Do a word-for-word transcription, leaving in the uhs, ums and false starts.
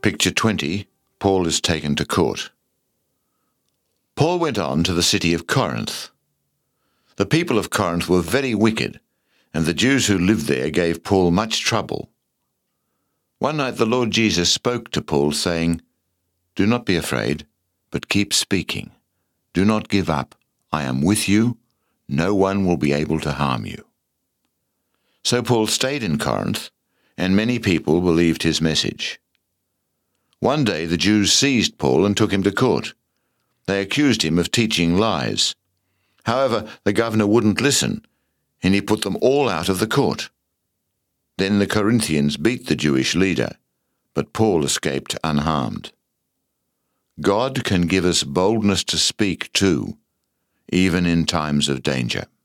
Picture twenty. Paul is taken to court. Paul went on to the city of Corinth. The people of Corinth were very wicked, and the Jews who lived there gave Paul much trouble. One night the Lord Jesus spoke to Paul, saying, "Do not be afraid, but keep speaking. Do not give up. I am with you. No one will be able to harm you." So Paul stayed in Corinth, and many people believed his message. One day the Jews seized Paul and took him to court. They accused him of teaching lies. However, the governor wouldn't listen, and he put them all out of the court. Then the Corinthians beat the Jewish leader, but Paul escaped unharmed. God can give us boldness to speak too, even in times of danger.